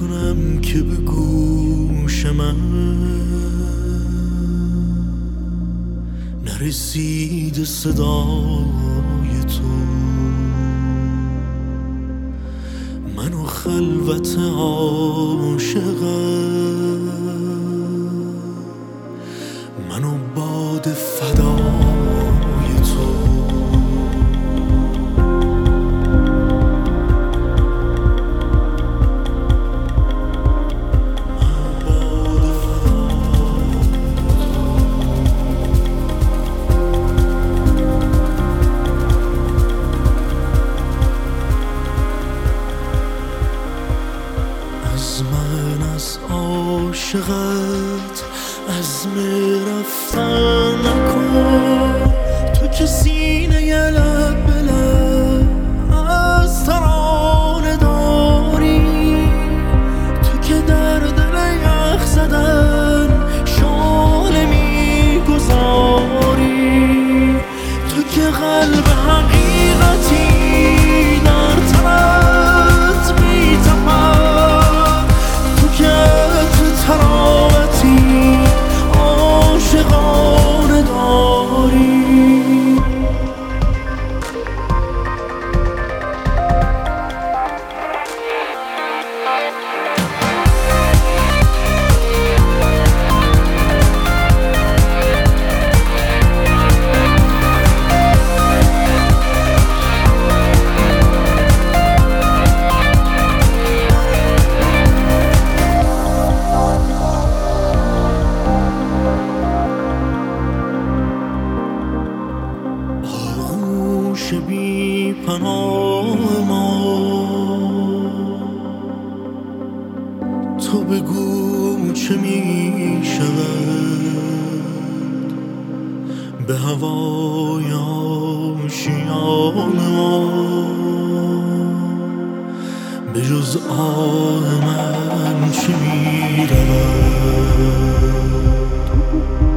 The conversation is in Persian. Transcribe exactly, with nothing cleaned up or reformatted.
کنم که به گوش من نرسید صدای تو؟ منو خلوت عاشقم، منو باد فدای تو. از من، از عاشقت عزم رفتن نکن. تو که سینه ی لب به لب از ترانه داری، تو که در دل یخ زدن شانه میگذاری، تو که قلب حقیقتی در تنت میتپد، تو که تو تراوتی عاشقانه داری. آغوش بی پناه ما، تو بگو چه می شود به هوای آشیان ما، به جز آه من چه می رود.